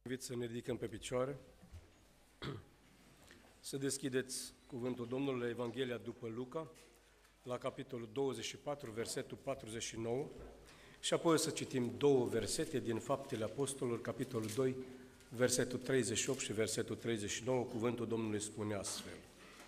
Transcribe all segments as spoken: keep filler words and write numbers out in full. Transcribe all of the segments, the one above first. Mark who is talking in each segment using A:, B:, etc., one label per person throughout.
A: Invit să ne ridicăm pe picioare, să deschideți cuvântul Domnului la Evanghelia după Luca, la capitolul douăzeci și patru, versetul patruzeci și nouă, și apoi o să citim două versete din Faptele Apostolilor, capitolul doi, versetul treizeci și opt și versetul treizeci și nouă, cuvântul Domnului spune astfel.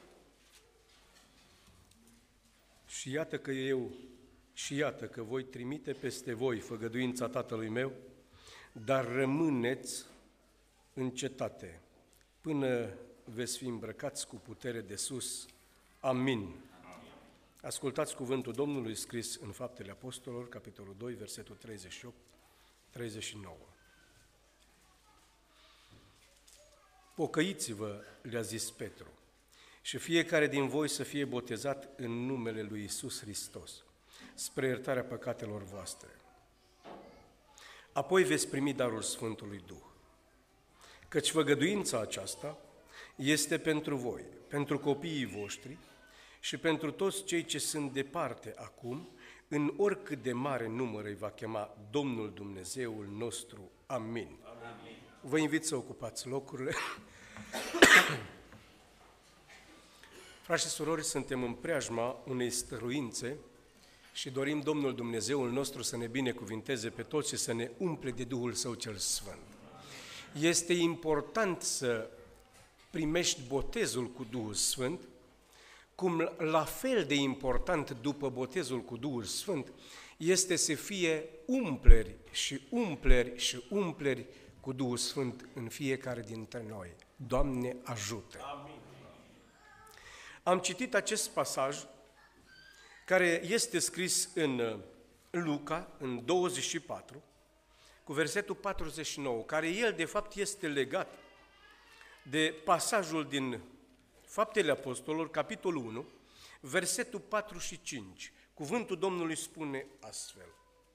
A: Și iată că eu, și iată că voi trimite peste voi făgăduința Tatălui meu, dar rămâneți în cetate, până veți fi îmbrăcați cu putere de sus. Amin. Amin. Ascultați cuvântul Domnului scris în Faptele Apostolilor, capitolul doi, versetul treizeci și opt treizeci și nouă. Pocăiți-vă, le-a zis Petru, și fiecare din voi să fie botezat în numele lui Iisus Hristos, spre iertarea păcatelor voastre. Apoi veți primi darul Sfântului Duh. Căci făgăduința aceasta este pentru voi, pentru copiii voștri și pentru toți cei ce sunt departe acum, în oricât de mare număr îi va chema Domnul Dumnezeul nostru. Amin. Amin. Vă invit să ocupați locurile. Frați și surori, suntem în preajma unei stăruințe și dorim Domnul Dumnezeul nostru să ne binecuvinteze pe toți și să ne umple de Duhul Său cel Sfânt. Este important să primești botezul cu Duhul Sfânt, cum la fel de important după botezul cu Duhul Sfânt este să fie umpleri și umpleri și umpleri cu Duhul Sfânt în fiecare dintre noi. Doamne, ajută! Amin. Am citit acest pasaj care este scris în Luca, în douăzeci și patru, cu versetul patruzeci și nouă, care el de fapt este legat de pasajul din Faptele Apostolilor, capitolul unu, versetul patru și cinci. Cuvântul Domnului spune astfel.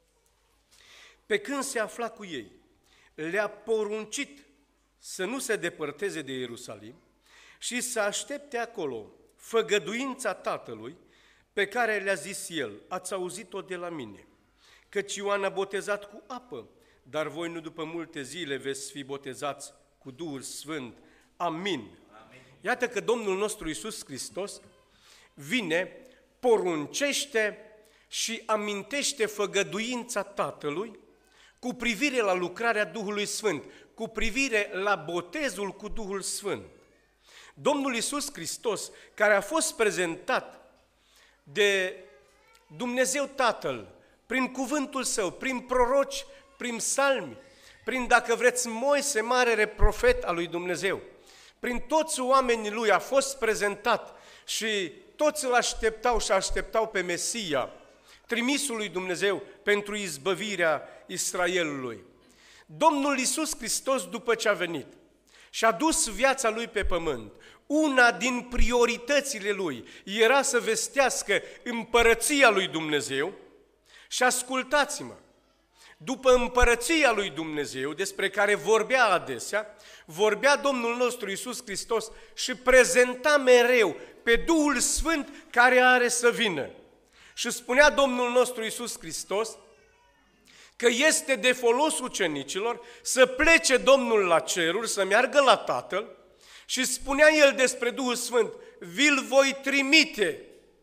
A: Pe când se afla cu ei, le-a poruncit să nu se depărteze de Ierusalim și să aștepte acolo făgăduința Tatălui pe care le-a zis el, ați auzit-o de la mine, căci Ioan a botezat cu apă, dar voi nu după multe zile veți fi botezați cu Duhul Sfânt. Amin. Amin. Iată că Domnul nostru Iisus Hristos vine, poruncește și amintește făgăduința Tatălui cu privire la lucrarea Duhului Sfânt, cu privire la botezul cu Duhul Sfânt. Domnul Iisus Hristos, care a fost prezentat de Dumnezeu Tatăl, prin cuvântul Său, prin proroci, prin psalmi, prin, dacă vreți, Moise, marele profet al lui Dumnezeu, prin toți oamenii lui a fost prezentat și toți îl așteptau și așteptau pe Mesia, trimisul lui Dumnezeu pentru izbăvirea Israelului. Domnul Iisus Hristos, după ce a venit și a dus viața lui pe pământ, una din prioritățile lui era să vestească împărăția lui Dumnezeu. Și ascultați-mă, după împărăția lui Dumnezeu, despre care vorbea adesea, vorbea Domnul nostru Iisus Hristos și prezenta mereu pe Duhul Sfânt care are să vină. Și spunea Domnul nostru Iisus Hristos că este de folos ucenicilor să plece Domnul la ceruri, să meargă la Tatăl, și spunea El despre Duhul Sfânt, vi-l voi trimite.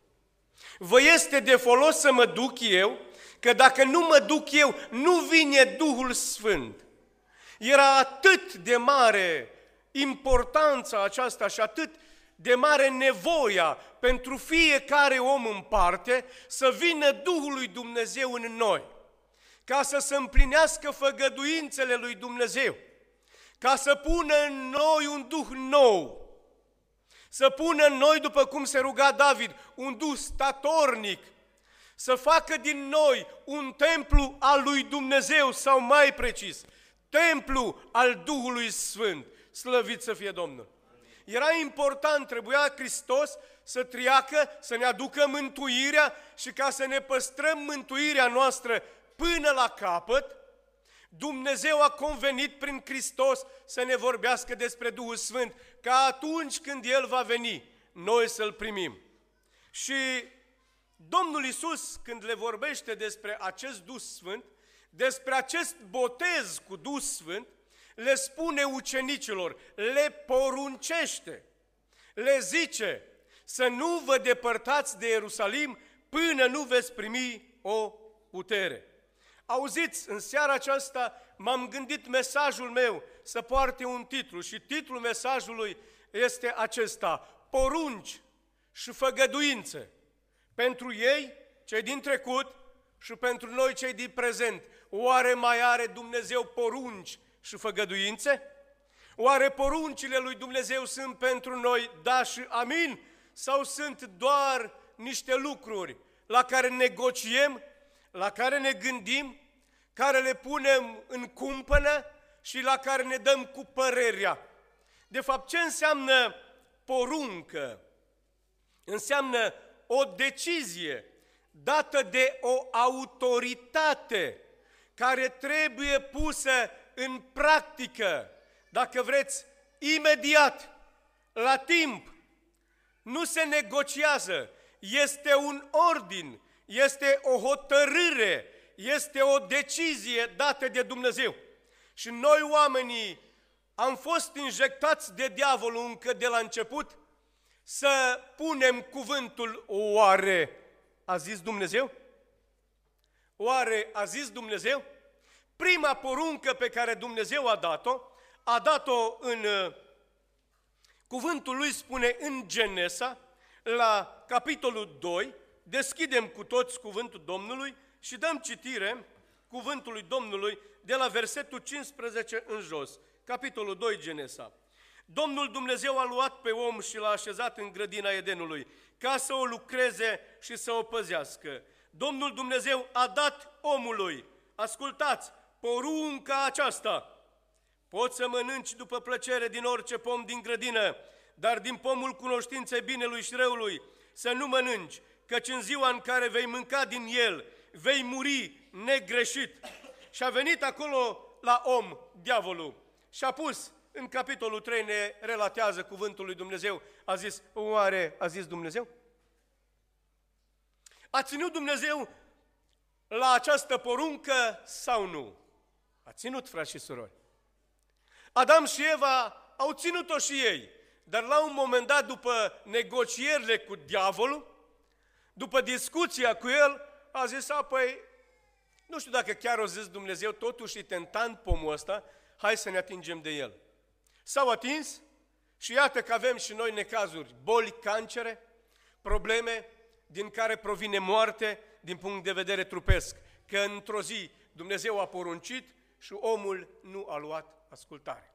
A: Vă este de folos să mă duc eu, că dacă nu mă duc eu, nu vine Duhul Sfânt. Era atât de mare importanța aceasta și atât de mare nevoia pentru fiecare om în parte să vină Duhul lui Dumnezeu în noi, ca să se împlinească făgăduințele lui Dumnezeu, ca să pună în noi un Duh nou, să pună în noi, după cum se ruga David, un Duh statornic, să facă din noi un templu al lui Dumnezeu, sau mai precis, templu al Duhului Sfânt. Slăvit să fie Domnul! Era important, trebuia Hristos să triacă, să ne aducă mântuirea și ca să ne păstrăm mântuirea noastră până la capăt, Dumnezeu a convenit prin Hristos să ne vorbească despre Duhul Sfânt, ca atunci când El va veni, noi să-L primim. Și Domnul Iisus, când le vorbește despre acest Duh Sfânt, despre acest botez cu Duh Sfânt, le spune ucenicilor, le poruncește, le zice să nu vă depărtați de Ierusalim până nu veți primi o putere. Auziți, în seara aceasta m-am gândit mesajul meu să poarte un titlu și titlul mesajului este acesta: porunci și făgăduințe. Pentru ei, cei din trecut, și pentru noi, cei din prezent. Oare mai are Dumnezeu porunci și făgăduințe? Oare poruncile lui Dumnezeu sunt pentru noi da și amin? Sau sunt doar niște lucruri la care negociem, la care ne gândim, care le punem în cumpănă și la care ne dăm cu părerea? De fapt, ce înseamnă poruncă? Înseamnă o decizie dată de o autoritate care trebuie pusă în practică, dacă vreți, imediat, la timp. Nu se negociază, este un ordin, este o hotărâre, este o decizie dată de Dumnezeu. Și noi oamenii am fost injectați de diavolul încă de la început să punem cuvântul oare a zis Dumnezeu? Oare a zis Dumnezeu? Prima poruncă pe care Dumnezeu a dat-o, a dat-o în cuvântul lui, spune în Genesa, la capitolul doi, deschidem cu toți cuvântul Domnului și dăm citire cuvântului Domnului de la versetul cincisprezece în jos, capitolul doi Genesa. Domnul Dumnezeu a luat pe om și l-a așezat în grădina Edenului, ca să o lucreze și să o păzească. Domnul Dumnezeu a dat omului, ascultați, porunca aceasta: poți să mănânci după plăcere din orice pom din grădină, dar din pomul cunoștinței binelui și răului să nu mănânci, căci în ziua în care vei mânca din el, vei muri negreșit. Și a venit acolo la om diavolul și a pus, în capitolul trei ne relatează cuvântul lui Dumnezeu, a zis, oare a zis Dumnezeu? A ținut Dumnezeu la această poruncă sau nu? A ținut, frați și surori. Adam și Eva au ținut-o și ei, dar la un moment dat, după negocierile cu diavolul, după discuția cu el, a zis, apoi, nu știu dacă chiar o zis Dumnezeu, totuși e tentant pomul ăsta, hai să ne atingem de el. S-au atins și iată că avem și noi necazuri, boli, cancere, probleme din care provine moarte din punct de vedere trupesc, că într-o zi Dumnezeu a poruncit și omul nu a luat ascultare.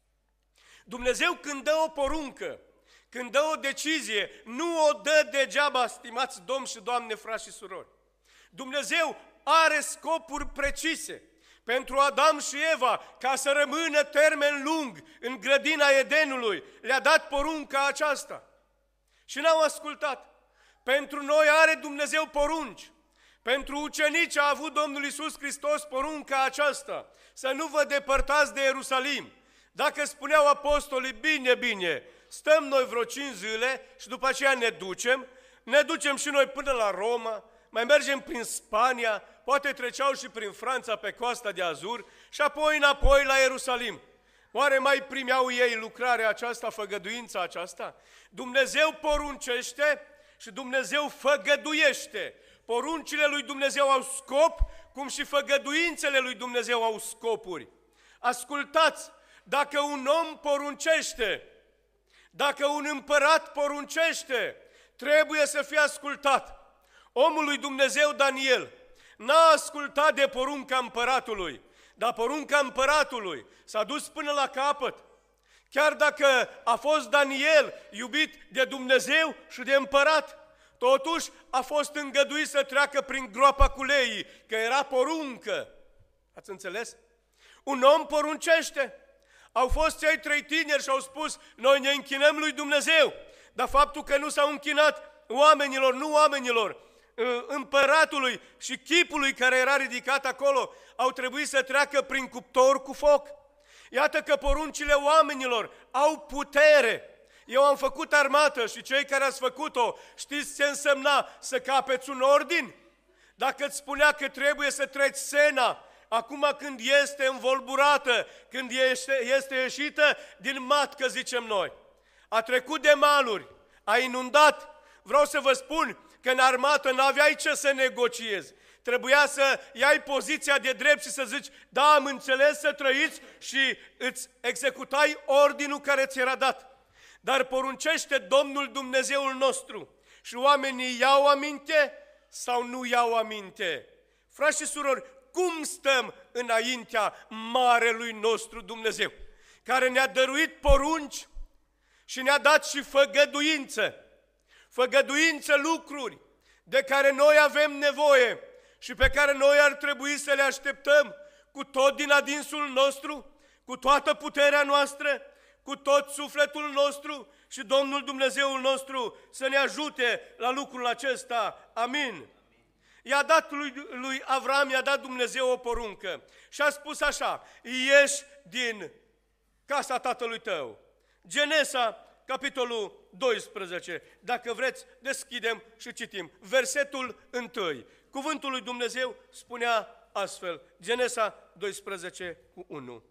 A: Dumnezeu când dă o poruncă, când dă o decizie, nu o dă degeaba, stimați domni și doamne, frați și surori. Dumnezeu are scopuri precise pentru Adam și Eva, ca să rămână termen lung în grădina Edenului. Le-a dat porunca aceasta și n-au ascultat. Pentru noi are Dumnezeu porunci. Pentru ucenici a avut Domnul Iisus Hristos porunca aceasta, să nu vă depărtați de Ierusalim. Dacă spuneau apostolii, bine, bine, stăm noi vreo cinci zile și după aceea ne ducem, ne ducem și noi până la Roma, mai mergem prin Spania, poate treceau și prin Franța pe Coasta de Azur și apoi înapoi la Ierusalim. Oare mai primeau ei lucrarea aceasta, făgăduința aceasta? Dumnezeu poruncește și Dumnezeu făgăduiește. Poruncile lui Dumnezeu au scop, cum și făgăduințele lui Dumnezeu au scopuri. Ascultați, dacă un om poruncește, dacă un împărat poruncește, trebuie să fie ascultat. Omul lui Dumnezeu Daniel n-a ascultat de porunca împăratului, dar porunca împăratului s-a dus până la capăt. Chiar dacă a fost Daniel iubit de Dumnezeu și de împărat, totuși a fost îngăduit să treacă prin groapa cu leii, că era poruncă. Ați înțeles? Un om poruncește. Au fost cei trei tineri și au spus, noi ne închinăm lui Dumnezeu, dar faptul că nu s-au închinat oamenilor, nu oamenilor, împăratului și chipului care era ridicat acolo, au trebuit să treacă prin cuptor cu foc. Iată că poruncile oamenilor au putere. Eu am făcut armată și cei care ați făcut-o, știți ce însemna să capeți un ordin? Dacă îți spunea că trebuie să treci Sena, acum când este învolburată, când este, este ieșită din matcă, zicem noi. A trecut de maluri, a inundat. Vreau să vă spun că în armată n-aveai ce să negociezi. Trebuia să iai poziția de drept și să zici, da, am înțeles, să trăiți, și îți executai ordinul care ți era dat. Dar poruncește Domnul Dumnezeul nostru și oamenii iau aminte sau nu iau aminte? Frați și surori, cum stăm înaintea marelui nostru Dumnezeu, care ne-a dăruit porunci și ne-a dat și făgăduință, făgăduință lucruri de care noi avem nevoie și pe care noi ar trebui să le așteptăm cu tot din adinsul nostru, cu toată puterea noastră, cu tot sufletul nostru, și Domnul Dumnezeul nostru să ne ajute la lucrul acesta. Amin. I-a dat lui, lui Avram, i-a dat Dumnezeu o poruncă și a spus așa: ieși din casa tatălui tău. Genesa, capitolul doisprezece. Dacă vreți, deschidem și citim. Versetul unu. Cuvântul lui Dumnezeu spunea astfel. Genesa doisprezece cu unu.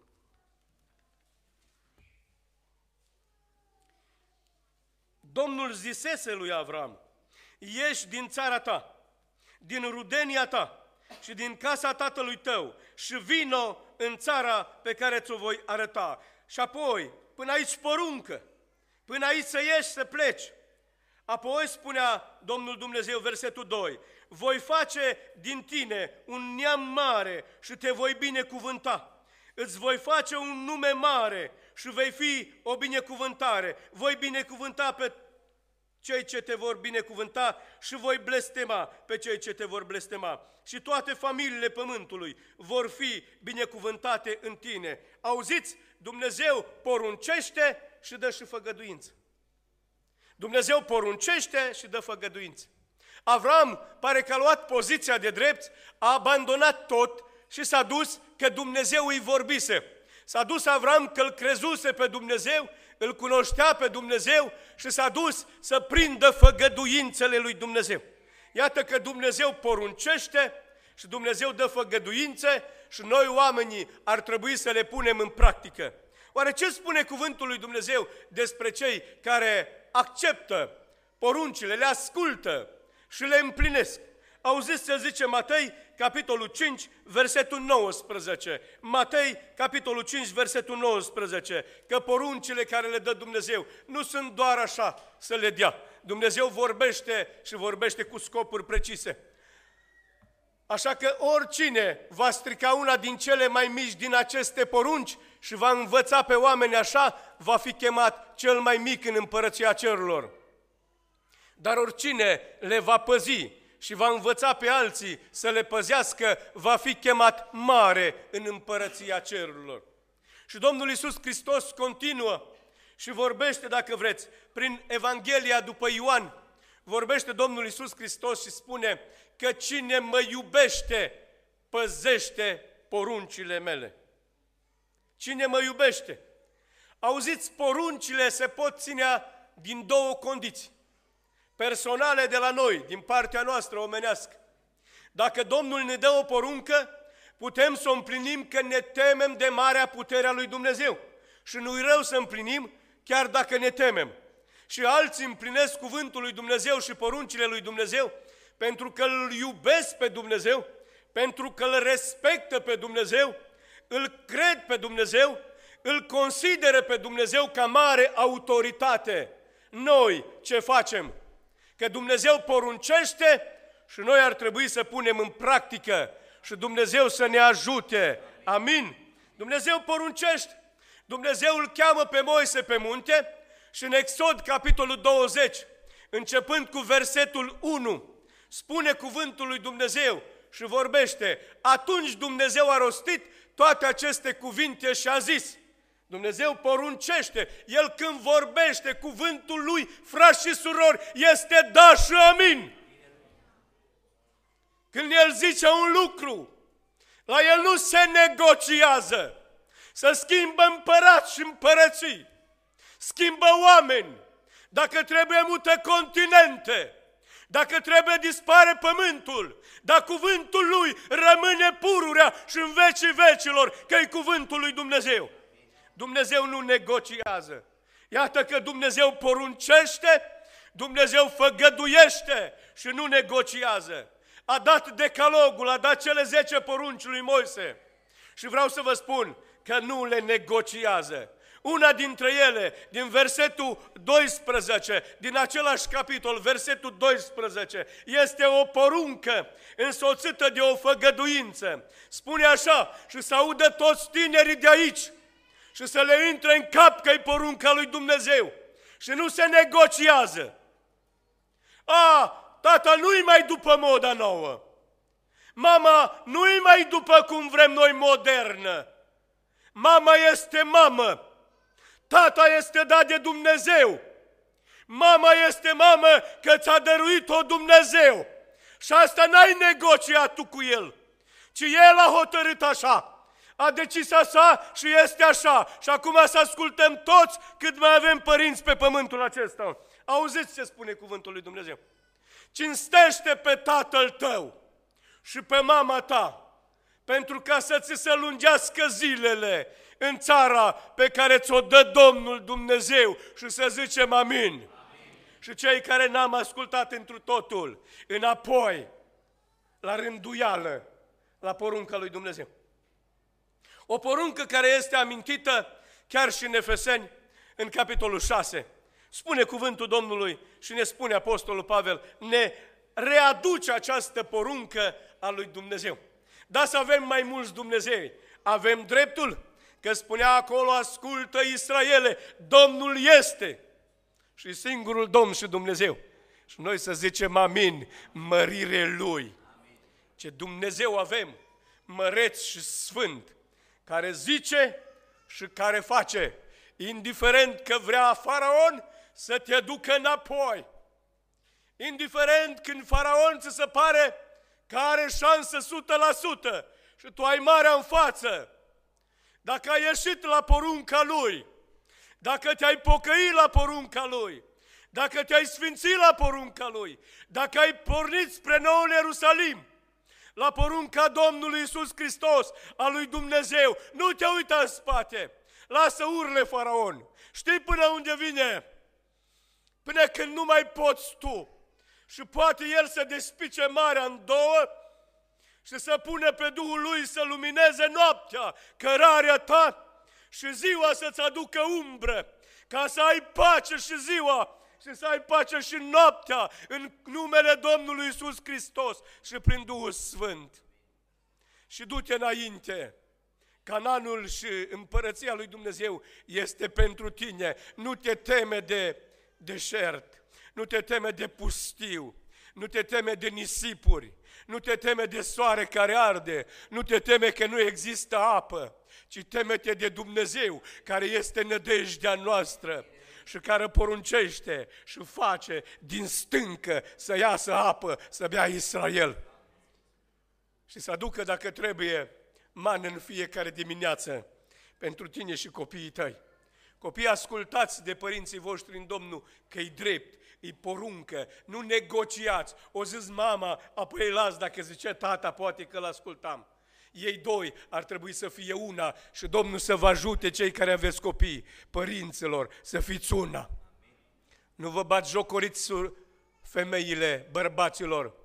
A: Domnul zisese lui Avram: ieși din țara ta, din rudenia ta și din casa tatălui tău și vino în țara pe care ți-o voi arăta. Și apoi, până aici poruncă, până aici să ieși, să pleci. Apoi spunea Domnul Dumnezeu, versetul doi, voi face din tine un neam mare și te voi binecuvânta. Îți voi face un nume mare și vei fi o binecuvântare. Voi binecuvânta pe cei ce te vor binecuvânta și voi blestema pe cei ce te vor blestema. Și toate familiile pământului vor fi binecuvântate în tine. Auziți? Dumnezeu poruncește și dă și făgăduință. Dumnezeu poruncește și dă făgăduință. Avram pare că a luat poziția de drept, a abandonat tot și s-a dus că Dumnezeu îi vorbise. S-a dus Avram că îl crezuse pe Dumnezeu, îl cunoștea pe Dumnezeu și s-a dus să prindă făgăduințele lui Dumnezeu. Iată că Dumnezeu poruncește și Dumnezeu dă făgăduințe și noi oamenii ar trebui să le punem în practică. Oare ce spune cuvântul lui Dumnezeu despre cei care acceptă poruncile, le ascultă și le împlinesc? Auziți ce zice Matei, capitolul cinci, versetul nouăsprezece. Matei, capitolul cinci, versetul nouăsprezece. Că poruncile care le dă Dumnezeu nu sunt doar așa să le dea. Dumnezeu vorbește și vorbește cu scopuri precise. Așa că oricine va strica una din cele mai mici din aceste porunci și va învăța pe oameni așa, va fi chemat cel mai mic în împărăția cerurilor. Dar oricine le va păzi și va învăța pe alții să le păzească, va fi chemat mare în împărăția cerurilor. Și Domnul Iisus Hristos continuă și vorbește, dacă vreți, prin Evanghelia după Ioan, vorbește Domnul Iisus Hristos și spune că cine mă iubește, păzește poruncile mele. Cine mă iubește? Auziți, poruncile se pot ține din două condiții personale de la noi, din partea noastră omenească. Dacă Domnul ne dă o poruncă, putem să o împlinim că ne temem de marea putere a lui Dumnezeu. Și nu-i rău să împlinim chiar dacă ne temem. Și alții împlinesc cuvântul lui Dumnezeu și poruncile lui Dumnezeu pentru că îl iubesc pe Dumnezeu, pentru că îl respectă pe Dumnezeu, îl cred pe Dumnezeu, îl consideră pe Dumnezeu ca mare autoritate. Noi ce facem? Că Dumnezeu poruncește și noi ar trebui să punem în practică și Dumnezeu să ne ajute. Amin? Dumnezeu poruncește. Dumnezeu îl cheamă pe Moise pe munte și în Exod, capitolul douăzeci, începând cu versetul unu, spune cuvântul lui Dumnezeu și vorbește. Atunci Dumnezeu a rostit toate aceste cuvinte și a zis. Dumnezeu poruncește. El când vorbește, cuvântul lui, frați și surori, este da și amin. Când El zice un lucru, la El nu se negociază. Să schimbă împărați și împărății, schimbă oameni, dacă trebuie mută continente,
B: dacă trebuie dispare pământul, dar cuvântul lui rămâne pururea și în vecii vecilor, că e cuvântul lui Dumnezeu. Dumnezeu nu negociază. Iată că Dumnezeu poruncește, Dumnezeu făgăduiește și nu negociază. A dat decalogul, a dat cele zece porunci lui Moise și vreau să vă spun că nu le negociază. Una dintre ele, din versetul doisprezece, din același capitol, versetul doisprezece, este o poruncă însoțită de o făgăduință. Spune așa: și să audă toți tinerii de aici și să le intre în cap că e porunca lui Dumnezeu și nu se negociază. A, tata nu-i mai după moda nouă. Mama nu-i mai după cum vrem noi modernă. Mama este mamă. Tata este dat de Dumnezeu. Mama este mamă că ți-a dăruit-o Dumnezeu. Și asta n-ai negociat tu cu el, ci el a hotărât așa. A decis așa și este așa. Și acum să ascultăm toți cât mai avem părinți pe pământul acesta. Auziți ce spune cuvântul lui Dumnezeu. Cinstește pe tatăl tău și pe mama ta, pentru ca să ți se lungească zilele în țara pe care ți-o dă Domnul Dumnezeu și să zicem amin. Amin. Și cei care n-am ascultat întru totul, înapoi, la rânduială, la porunca lui Dumnezeu. O poruncă care este amintită chiar și în Efeseni, în capitolul șase. Spune cuvântul Domnului și ne spune Apostolul Pavel, ne readuce această poruncă a lui Dumnezeu. Da, să avem mai mulți Dumnezei, avem dreptul, că spunea acolo, ascultă Israele, Domnul este și singurul Domn și Dumnezeu. Și noi să zicem amin, mărire Lui. Ce Dumnezeu avem, măreț și sfânt, care zice și care face, indiferent că vrea Faraon să te ducă înapoi. Indiferent când Faraon ți se pare că are șansă o sută la sută și tu ai marea în față, dacă ai ieșit la porunca lui, dacă te-ai pocăit la porunca lui, dacă te-ai sfințit la porunca lui, dacă ai pornit spre noul Ierusalim, la porunca Domnului Iisus Hristos, a lui Dumnezeu, nu te uita în spate, lasă urle Faraon, știi până unde vine? Până când nu mai poți tu. Și poate el să despice marea în două și să pune pe Duhul lui să lumineze noaptea, cărarea ta, și ziua să-ți aducă umbră, ca să ai pace și ziua și să ai pace și noaptea, în numele Domnului Iisus Hristos și prin Duhul Sfânt. Și du-te înainte, Cananul și împărăția lui Dumnezeu este pentru tine. Nu te teme de deșert, nu te teme de pustiu, nu te teme de nisipuri, nu te teme de soare care arde, nu te teme că nu există apă, ci teme-te de Dumnezeu, care este nădejdea noastră și care poruncește și face din stâncă să iasă apă, să bea Israel. Și să aducă, dacă trebuie, mană în fiecare dimineață pentru tine și copiii tăi. Copiii, ascultați de părinții voștri în Domnul că-i drept, îi poruncă, nu negociați. O zis mama, apoi îi las, dacă zice tata, poate că l-ascultam. Ei doi ar trebui să fie una și Domnul să vă ajute, cei care aveți copii, părinților, să fiți una. Nu vă batjocoriți femeile, bărbaților,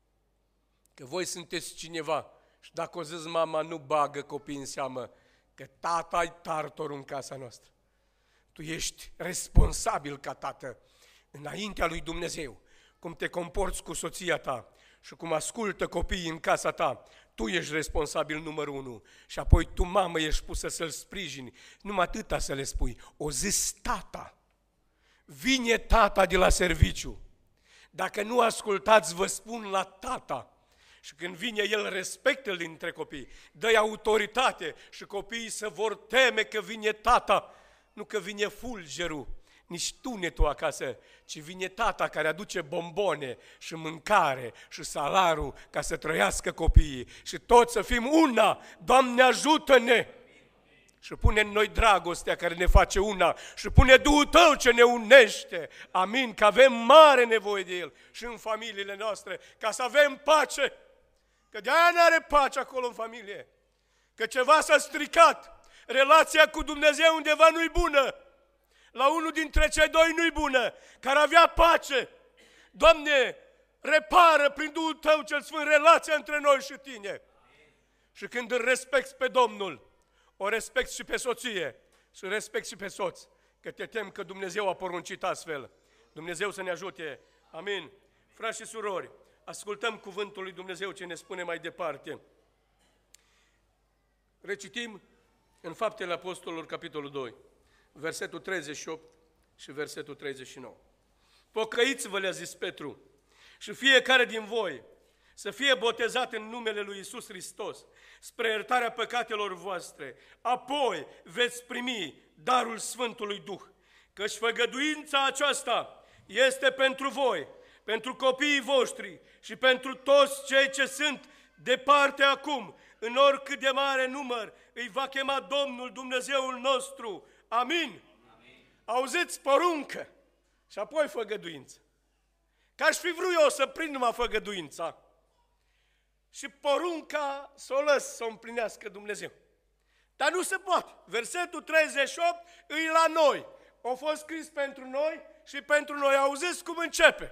B: că voi sunteți cineva și dacă o zis mama, nu bagă copiii în seamă, că tata e tartorul în casa noastră. Tu ești responsabil ca tată înaintea lui Dumnezeu, cum te comporți cu soția ta și cum ascultă copiii în casa ta, tu ești responsabil numărul unu și apoi tu, mamă, ești pusă să-l sprijini. Numai atâta să le spui, o zis tata, vine tata de la serviciu. Dacă nu ascultați, vă spun la tata. Și când vine el, respectă-l dintre copii, dă-i autoritate și copiii se vor teme că vine tata, nu că vine fulgerul, nici tunetul acasă, ci vine tata care aduce bombone și mâncare și salarul ca să trăiască copiii și toți să fim una. Doamne, ajută-ne! și pune în noi dragostea care ne face una și pune Duhul Tău ce ne unește. Amin, că avem mare nevoie de El și în familiile noastre, ca să avem pace. Că de-aia n-are pace acolo în familie. Că ceva s-a stricat. Relația cu Dumnezeu undeva nu-i bună. La unul dintre cei doi nu-i bună, care avea pace. Doamne, repară prin Duhul Tău cel Sfânt relația între noi și Tine. Și când îl respecti pe Domnul, o respecti și pe soție și respecti și pe soț, că te tem că Dumnezeu a poruncit astfel. Dumnezeu să ne ajute. Amin. Frați și surori, ascultăm cuvântul lui Dumnezeu ce ne spune mai departe. Recitim în Faptele Apostolilor, capitolul doi, versetul treizeci și opt și versetul treizeci și nouă. Pocăiți-vă, le-a zis Petru, și fiecare din voi să fie botezat în numele lui Iisus Hristos, spre iertarea păcatelor voastre, apoi veți primi darul Sfântului Duh, căci făgăduința aceasta este pentru voi, pentru copiii voștri și pentru toți cei ce sunt departe acum, în oricât de mare număr îi va chema Domnul Dumnezeul nostru. Amin? Amin. Auziți, poruncă și apoi făgăduință. Că aș fi vrut eu să prind numai făgăduința și porunca să o lăs să o împlinească Dumnezeu. Dar nu se poate. Versetul treizeci și opt îi la noi. A fost scris pentru noi și pentru noi. Auziți cum începe?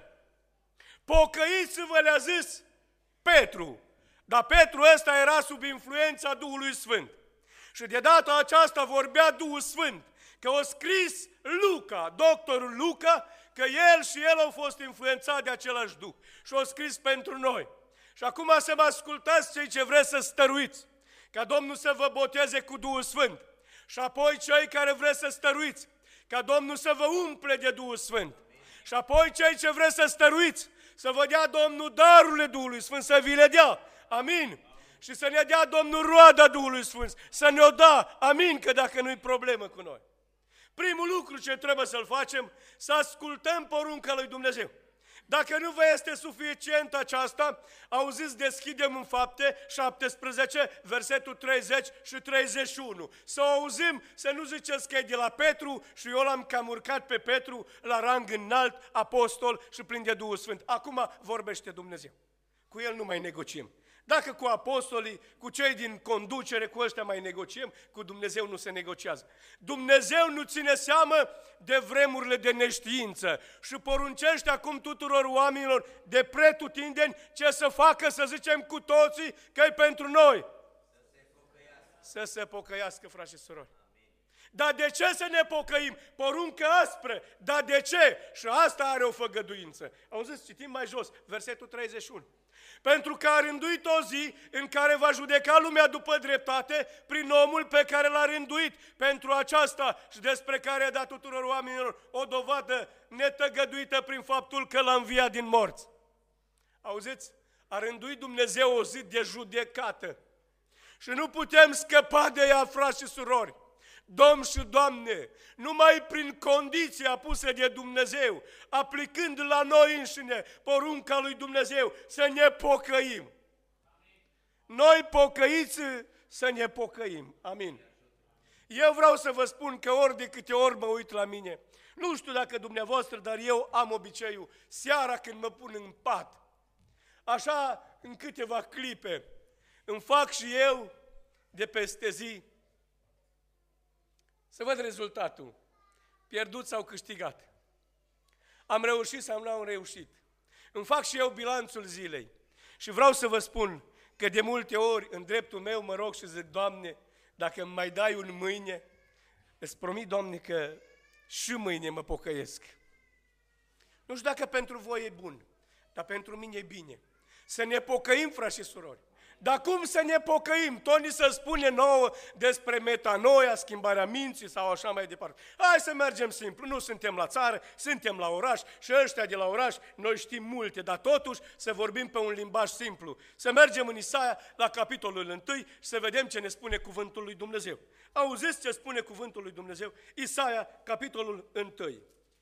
B: Pocăiți-vă, le-a zis Petru. Dar Petru ăsta era sub influența Duhului Sfânt. Și de data aceasta vorbea Duhul Sfânt. Că a scris Luca, doctorul Luca, că el și el au fost influențați de același Duh. Și a scris pentru noi. Și acum să mă ascultați cei ce vreți să stăruiți, ca Domnul să vă boteze cu Duhul Sfânt. Și apoi cei care vreți să stăruiți, ca Domnul să vă umple de Duhul Sfânt. Și apoi cei ce vreți să stăruiți, să vă dea Domnul darurile Duhului Sfânt, să vi le dea. Amin. Și să ne dea Domnul roada Duhului Sfânt, să ne-o da. Amin, că dacă nu-i problemă cu noi. Primul lucru ce trebuie să-l facem, să ascultăm porunca lui Dumnezeu. Dacă nu vă este suficient aceasta, auziți, deschidem în Fapte șaptesprezece, versetul treizeci și treizeci și unu. Să auzim, să nu ziceți că e de la Petru și eu l-am cam urcat pe Petru la rang înalt, apostol și plin de Duhul Sfânt. Acum vorbește Dumnezeu. Cu el nu mai negociem. Dacă cu apostolii, cu cei din conducere, cu ăștia mai negociem, cu Dumnezeu nu se negociază. Dumnezeu nu ține seamă de vremurile de neștiință și poruncește acum tuturor oamenilor de pretutindeni ce să facă, să zicem cu toții, că e pentru noi. Să se pocăiască. Să se pocăiască, frați și surori. Dar de ce să ne pocăim? Poruncă aspră. Dar de ce? Și asta are o făgăduință. Auziți, citim mai jos, versetul treizeci și unu. Pentru că a rânduit o zi în care va judeca lumea după dreptate prin omul pe care l-a rânduit pentru aceasta și despre care a dat tuturor oamenilor o dovadă netăgăduită prin faptul că l-a înviat din morți. Auziți? A rânduit Dumnezeu o zi de judecată și nu putem scăpa de ea, frați și surori. Domn și Doamne, numai prin condiția pusă de Dumnezeu, aplicând la noi înșine porunca lui Dumnezeu, să ne pocăim. Noi pocăiți să ne pocăim. Amin. Eu vreau să vă spun că ori de câte ori mă uit la mine, nu știu dacă dumneavoastră, dar eu am obiceiul, seara când mă pun în pat, așa în câteva clipe, îmi fac și eu de peste zi, să văd rezultatul. Pierdut sau câștigat. Am reușit sau nu am reușit. Îmi fac și eu bilanțul zilei. Și vreau să vă spun că de multe ori, în dreptul meu, mă rog și zic, Doamne, dacă îmi mai dai un mâine, îți promit, Doamne, că și mâine mă pocăiesc. Nu știu dacă pentru voi e bun, dar pentru mine e bine. Să ne pocăim, frați și surori. Dar cum să ne pocăim? Tot ni se spune nouă despre metanoia, schimbarea minții sau așa mai departe. Hai să mergem simplu, nu suntem la țară, suntem la oraș și ăștia de la oraș, noi știm multe, dar totuși să vorbim pe un limbaj simplu. Să mergem în Isaia la capitolul unu și să vedem ce ne spune cuvântul lui Dumnezeu. Auziți ce spune cuvântul lui Dumnezeu? Isaia, capitolul unu.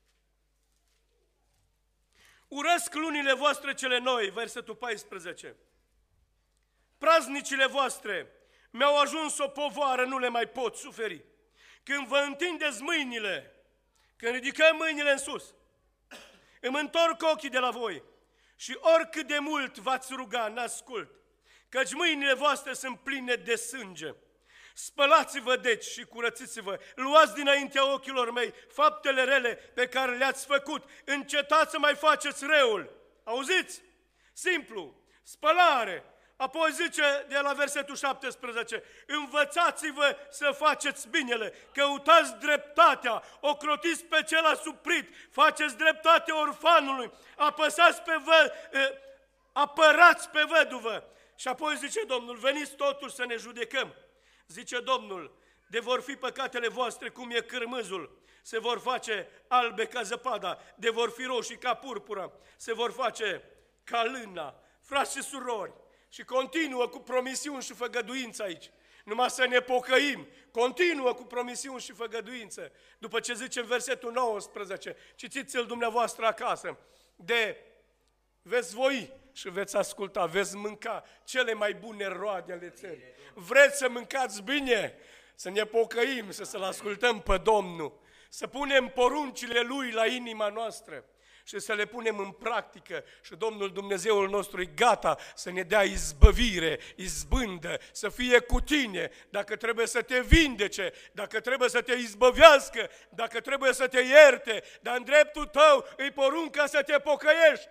B: Urăsc lunile voastre cele noi, versetul paisprezece. Praznicile voastre mi-au ajuns o povară, nu le mai pot suferi. Când vă întindeți mâinile, când ridicăm mâinile în sus, îmi întorc ochii de la voi și oricât de mult v-ați ruga, n-ascult, căci mâinile voastre sunt pline de sânge. Spălați-vă deci și curățiți-vă, luați dinaintea ochilor mei faptele rele pe care le-ați făcut, încetați să mai faceți răul. Auziți? Simplu, spălare. Apoi zice de la versetul șaptesprezece, învățați-vă să faceți binele, căutați dreptatea, ocrotiți pe cel asuprit, faceți dreptate orfanului, apăsați pe vă, apărați pe văduvă. Și apoi zice Domnul, veniți totuși să ne judecăm. Zice Domnul, de vor fi păcatele voastre cum e cârmâzul, se vor face albe ca zăpada, de vor fi roșii ca purpura, se vor face ca lâna. Frați și surori, și continuă cu promisiuni și făgăduință aici. Numai să ne pocăim, continuă cu promisiuni și făgăduință. După ce zice în versetul nouăsprezece, citiți-l dumneavoastră acasă, de veți voi și veți asculta, veți mânca cele mai bune roade ale țării. Vreți să mâncați bine, să ne pocăim, să să-L ascultăm pe Domnul, să punem poruncile Lui la inima noastră și să le punem în practică și Domnul Dumnezeul nostru e gata să ne dea izbăvire, izbândă, să fie cu tine, dacă trebuie să te vindece, dacă trebuie să te izbăvească, dacă trebuie să te ierte, dar în dreptul tău îi porunca să te pocăiești.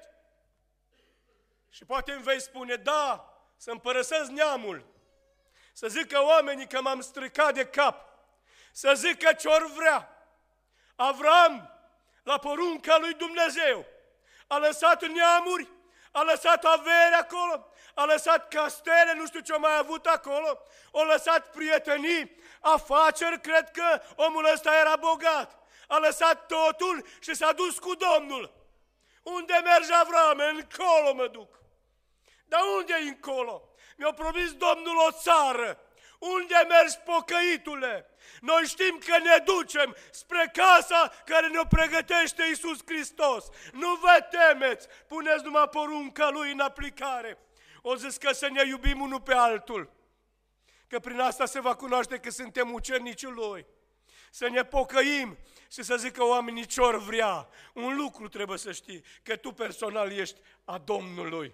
B: Și poate îmi vei spune, da, să-mi părăsesc neamul, să zică oamenii că m-am stricat de cap, să zică ce-or vrea. Avram, la porunca lui Dumnezeu, a lăsat neamuri, a lăsat avere acolo, a lăsat castele, nu știu ce-a mai avut acolo, a lăsat prietenii, afaceri, cred că omul ăsta era bogat. A lăsat totul și s-a dus cu Domnul. Unde merge Avram? Încolo mă duc. Dar unde e încolo? Mi-a promis Domnul o țară. Unde mergi, pocăitule? Noi știm că ne ducem spre casa care ne-o pregătește Iisus Hristos. Nu vă temeți, puneți numai porunca Lui în aplicare. O zis că să ne iubim unul pe altul, că prin asta se va cunoaște că suntem ucenicii Lui. Să ne pocăim și să zică oamenii ce-or vrea. Un lucru trebuie să știi, că tu personal ești a Domnului.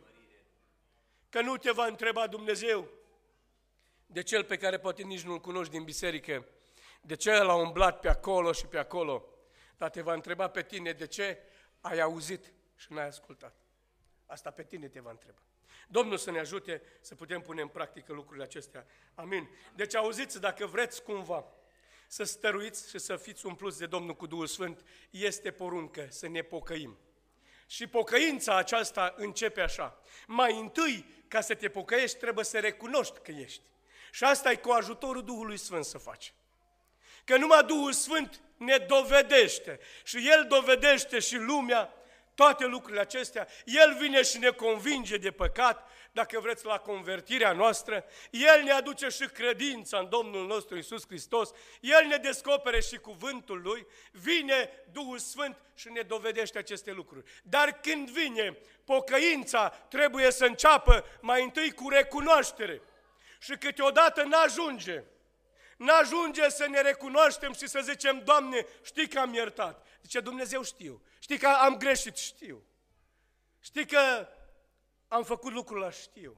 B: Că nu te va întreba Dumnezeu de cel pe care poate nici nu-l cunoști din biserică, de ce l-a umblat pe acolo și pe acolo, dar te va întreba pe tine de ce ai auzit și n-ai ascultat. Asta pe tine te va întreba. Domnul să ne ajute să putem pune în practică lucrurile acestea. Amin. Deci auziți, dacă vreți cumva să stăruiți și să fiți umpluți de Domnul cu Duhul Sfânt, este poruncă să ne pocăim. Și pocăința aceasta începe așa. Mai întâi, ca să te pocăiești, trebuie să recunoști că ești. Și asta e cu ajutorul Duhului Sfânt să faci. Că numai Duhul Sfânt ne dovedește și El dovedește și lumea toate lucrurile acestea. El vine și ne convinge de păcat, dacă vreți, la convertirea noastră. El ne aduce și credința în Domnul nostru Iisus Hristos. El ne descopere și cuvântul Lui. Vine Duhul Sfânt și ne dovedește aceste lucruri. Dar când vine pocăința, trebuie să înceapă mai întâi cu recunoaștere. Și câteodată n-ajunge. N-ajunge să ne recunoaștem și să zicem, Doamne, știi că am iertat. Zice, Dumnezeu, știu. Știi că am greșit, știu. Știi că am făcut lucrul ăla, știu.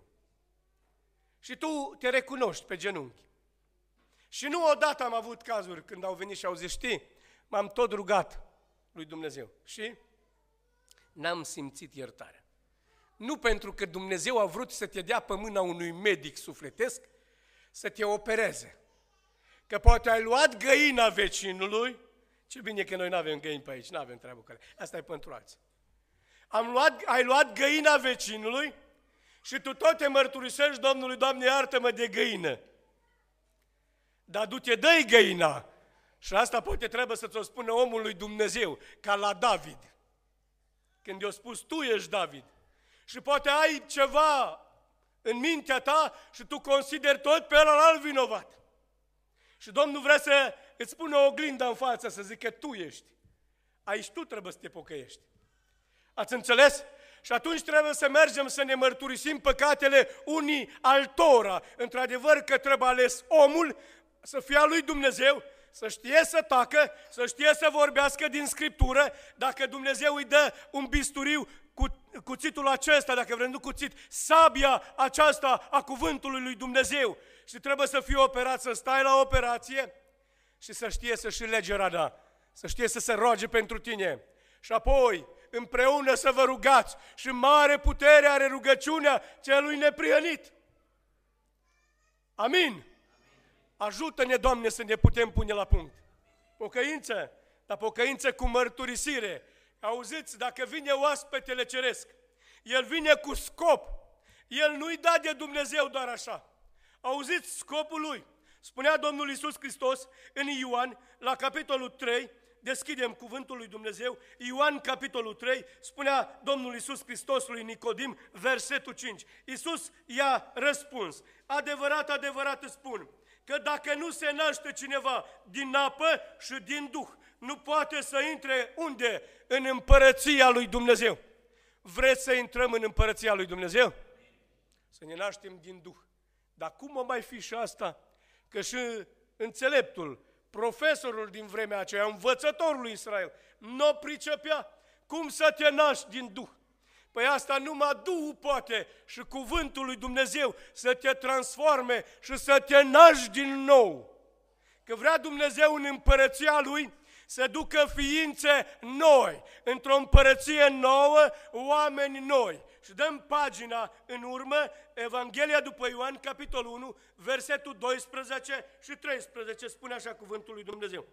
B: Și tu te recunoști pe genunchi. Și nu odată am avut cazuri când au venit și au zis, știi, m-am tot rugat lui Dumnezeu. Și n-am simțit iertarea. Nu pentru că Dumnezeu a vrut să te dea pe mâna unui medic sufletesc să te opereze. Că poate ai luat găina vecinului, ce bine că noi nu avem găini pe aici, nu avem treabă cu ele. Asta e pentru alții. Am luat, ai luat găina vecinului și tu tot te mărturisești Domnului, Doamne, iartă-mă de găină. Dar du-te, dă-i găina. Și asta poate trebuie să ți-o spună omul lui Dumnezeu, ca la David. Când i-a spus, tu ești David. Și poate ai ceva în mintea ta și tu consideri tot pe ăla vinovat. Și Domnul vrea să îți pună o oglindă în față, să zică tu ești. Aici tu trebuie să te pocăiești. Ați înțeles? Și atunci trebuie să mergem să ne mărturisim păcatele unii altora. Într-adevăr că trebuie ales omul să fie al lui Dumnezeu, să știe să tacă, să știe să vorbească din Scriptură. Dacă Dumnezeu îi dă un bisturiu, cu cuțitul acesta, dacă vrem, nu cuțit, sabia aceasta a cuvântului lui Dumnezeu, și trebuie să fie operat, să stai la operație și să știe să-și lege rana, să știe să se roage pentru tine. Și apoi, împreună să vă rugați, și mare putere are rugăciunea celui neprihănit. Amin. Ajută-ne, Doamne, să ne putem pune la punct. Pocăință, dar pocăință cu mărturisire. Auziți, dacă vine oaspetele ceresc, el vine cu scop. El nu-i da de Dumnezeu doar așa. Auziți scopul lui. Spunea Domnul Iisus Hristos în Ioan, la capitolul trei, deschidem cuvântul lui Dumnezeu, Ioan capitolul trei, spunea Domnul Iisus Hristos lui Nicodim, versetul cinci. Iisus i-a răspuns: adevărat, adevărat îți spun, că dacă nu se naște cineva din apă și din Duh, nu poate să intre unde? În împărăția lui Dumnezeu. Vreți să intrăm în împărăția lui Dumnezeu? Să ne naștem din Duh. Dar cum o mai fi și asta? Că și înțeleptul, profesorul din vremea aceea, învățătorul lui Israel, nu pricepea cum să te naști din Duh. Păi asta numai Duhul poate și cuvântul lui Dumnezeu să te transforme și să te naști din nou. Că vrea Dumnezeu în împărăția Lui să ducă ființe noi, într-o împărăție nouă, oameni noi. Și dăm pagina în urmă, Evanghelia după Ioan, capitolul unu, versetul doisprezece și treisprezece, spune așa cuvântul lui Dumnezeu.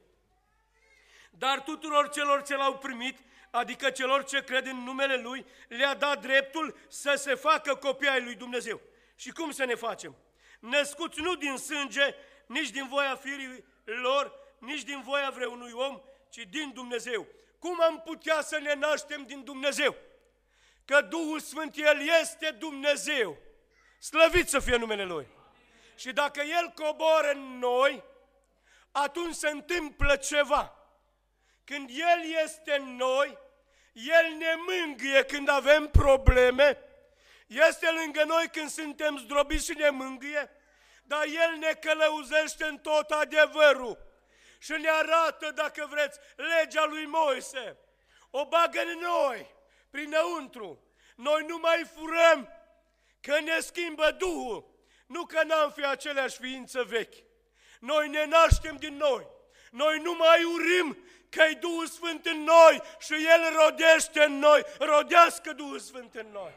B: Dar tuturor celor ce l-au primit, adică celor ce cred în numele Lui, le-a dat dreptul să se facă copii ai lui Dumnezeu. Și cum să ne facem? Născuți nu din sânge, nici din voia firii lor, nici din voia vreunui om, ci din Dumnezeu. Cum am putea să ne naștem din Dumnezeu? Că Duhul Sfânt, El este Dumnezeu. Slăvit să fie numele Lui. Și dacă El coboră în noi, atunci se întâmplă ceva. Când El este în noi, El ne mângâie când avem probleme, este lângă noi când suntem zdrobiți și ne mângâie, dar El ne călăuzește în tot adevărul și ne arată, dacă vreți, legea lui Moise. O bagă în noi, prinăuntru. Noi nu mai furăm, că ne schimbă Duhul, nu că n-am fi aceleași ființă vechi. Noi ne naștem din noi. Noi nu mai urim, că-i Duhul Sfânt în noi și El rodește în noi. Rodească Duhul Sfânt în noi.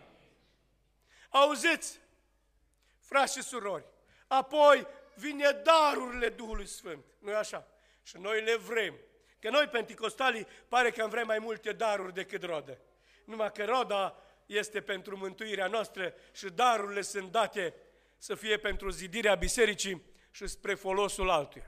B: Auziți, frați și surori, apoi vine darurile Duhului Sfânt, nu-i așa? Și noi le vrem. Că noi, penticostalii, pare că am vrea mai multe daruri decât rodă. Numai că roda este pentru mântuirea noastră și darurile sunt date să fie pentru zidirea bisericii și spre folosul altuia.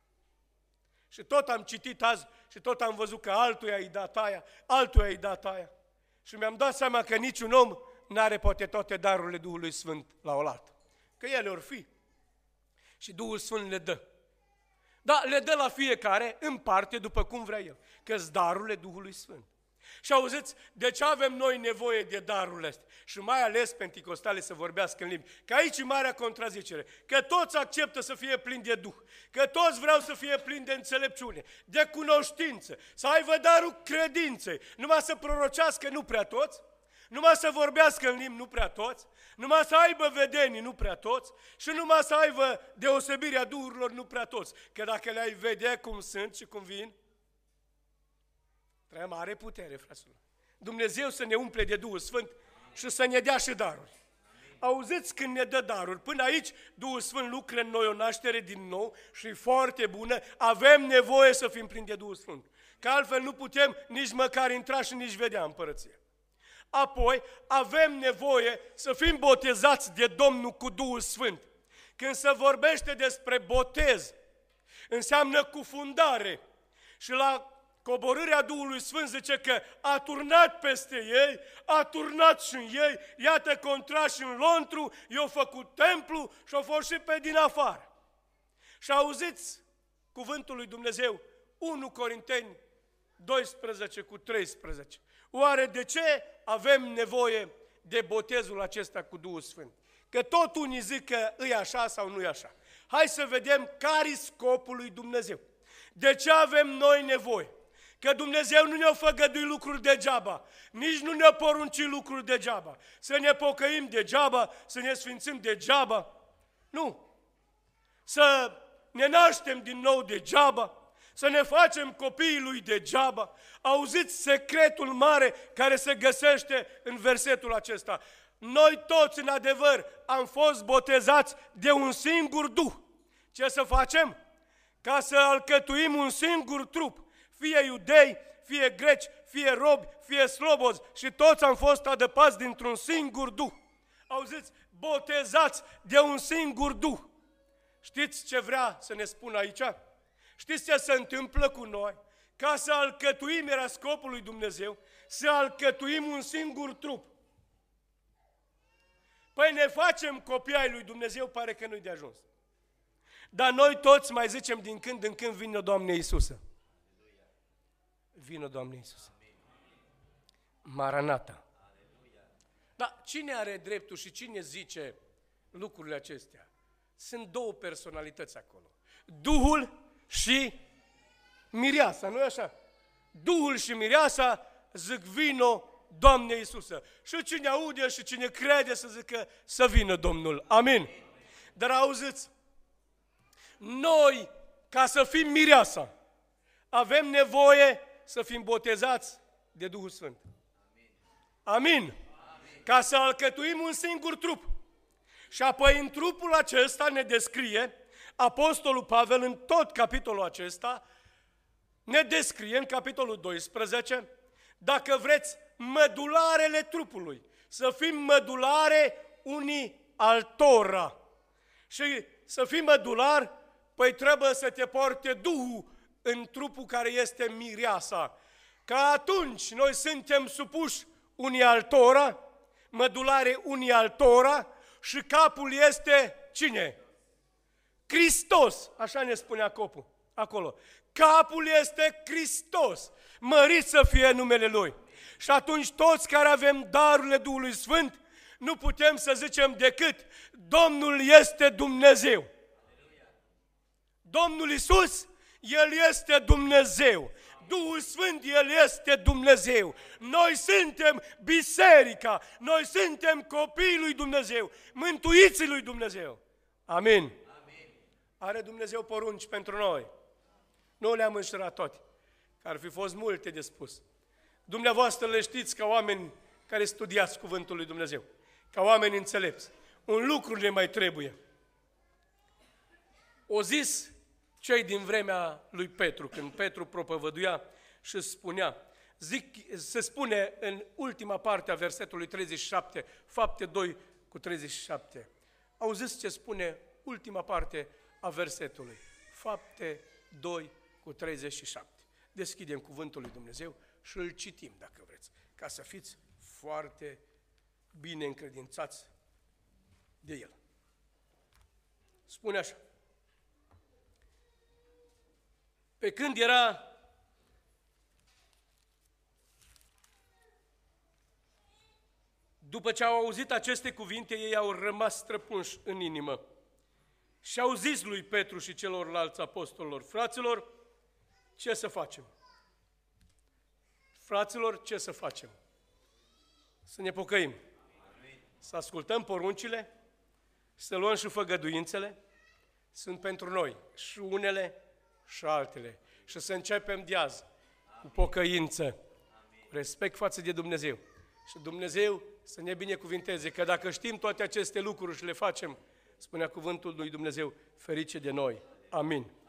B: Și tot am citit azi și tot am văzut că altuia i-a dat aia, altuia i-a dat aia. Și mi-am dat seama că niciun om n-are poate toate darurile Duhului Sfânt la oaltă. Că ele or fi. Și Duhul Sfânt le dă. Da, le dă la fiecare în parte după cum vrea El. Că-s darurile Duhului Sfânt. Și auziți, de ce avem noi nevoie de darurile astea? Și mai ales penticostale să vorbească în limbi. Că aici e marea contrazicere. Că toți acceptă să fie plini de Duh. Că toți vreau să fie plini de înțelepciune, de cunoștință, să aibă darul credinței. Numai să prorocească, nu prea toți. Numai să vorbească în limbi, nu prea toți. Numai să aibă vedenii, nu prea toți. Și numai să aibă deosebirea duhurilor, nu prea toți. Că dacă le-ai vedea cum sunt și cum vin, trebuie mare putere, fraților. Dumnezeu să ne umple de Duhul Sfânt și să ne dea și daruri. Auziți, când ne dă daruri, până aici Duhul Sfânt lucră în noi o naștere din nou și e foarte bună, avem nevoie să fim plini de Duhul Sfânt. Că altfel nu putem nici măcar intra și nici vedea împărăția. Apoi avem nevoie să fim botezați de Domnul cu Duhul Sfânt. Când se vorbește despre botez, înseamnă cufundare. Și la coborârea Duhului Sfânt zice că a turnat peste ei, a turnat și în ei, iată contrași în lontru, i-au făcut templu și au fost și pe din afară. Și auziți cuvântul lui Dumnezeu, unu Corinteni, doisprezece cu treisprezece. Oare de ce avem nevoie de botezul acesta cu Duhul Sfânt? Că tot unii zic că e așa sau nu e așa. Hai să vedem care-i scopul lui Dumnezeu. De ce avem noi nevoie? Că Dumnezeu nu ne-a făgăduit lucruri degeaba, nici nu ne-a poruncit lucruri degeaba. Să ne pocăim degeaba, să ne sfințim degeaba. Nu. Să ne naștem din nou degeaba, să ne facem copiii lui degeaba. Auziți secretul mare care se găsește în versetul acesta. Noi toți, în adevăr, am fost botezați de un singur Duh. Ce să facem? Ca să alcătuim un singur trup, fie iudei, fie greci, fie robi, fie slobozi, și toți am fost adăpați dintr-un singur Duh. Auziți? Botezați de un singur Duh. Știți ce vrea să ne spună aici? Știți ce se întâmplă cu noi? Ca să alcătuim, era scopul lui Dumnezeu, să alcătuim un singur trup. Păi ne facem copii ai lui Dumnezeu, pare că nu-i de ajuns. Dar noi toți mai zicem din când în când, vină Doamne Iisuse. Vină Doamne Iisuse. Maranata. Dar cine are dreptul și cine zice lucrurile acestea? Sunt două personalități acolo. Duhul și mireasa, nu-i așa? Duhul și mireasa zic vino Doamne Iisuse. Și cine aude și cine crede să zică să vină Domnul. Amin. Dar auziți, noi, ca să fim mireasa, avem nevoie să fim botezați de Duhul Sfânt. Amin. Amin. Ca să alcătuim un singur trup. Și apoi în trupul acesta ne descrie Apostolul Pavel în tot capitolul acesta, ne descrie în capitolul doisprezece, dacă vreți, mădularele trupului. Să fim mădulare unii altora. Și să fii mădular, păi trebuie să te porte Duhul în trupul care este mireasa. Că atunci noi suntem supuși unii altora, mădulare unii altora, și capul este cine? Hristos, așa ne spunea copul acolo. Capul este Hristos, mărit să fie numele Lui. Și atunci toți care avem darurile Duhului Sfânt, nu putem să zicem decât Domnul este Dumnezeu. Domnul Iisus, El este Dumnezeu. Duhul Sfânt, El este Dumnezeu. Noi suntem biserica, noi suntem copiii lui Dumnezeu, mântuiții lui Dumnezeu. Amin. Amin. Are Dumnezeu porunci pentru noi. Nu le-am înșirat toate, că ar fi fost multe de spus. Dumneavoastră le știți ca oameni care studiați cuvântul lui Dumnezeu, ca oameni înțelepți. Un lucru ne mai trebuie. O zis cei din vremea lui Petru, când Petru propovăduia și spunea, zic, se spune în ultima parte a versetului treizeci și șapte, Fapte doi cu treizeci și șapte. Auziți ce spune ultima parte a versetului? Fapte doi cu treizeci și șapte. Deschidem cuvântul lui Dumnezeu și îl citim, dacă vreți, ca să fiți foarte bine încredințați de el. Spune așa: pe când era după ce au auzit aceste cuvinte, ei au rămas străpunși în inimă și au zis lui Petru și celorlalți apostolilor: fraților, ce să facem? Fraților, ce să facem? Să ne pocăim, să ascultăm poruncile, să luăm și făgăduințele, sunt pentru noi, și unele și altele. Și să începem de azi cu pocăință, cu respect față de Dumnezeu. Și Dumnezeu să ne binecuvinteze, că dacă știm toate aceste lucruri și le facem, spunea cuvântul lui Dumnezeu, ferice de noi. Amin.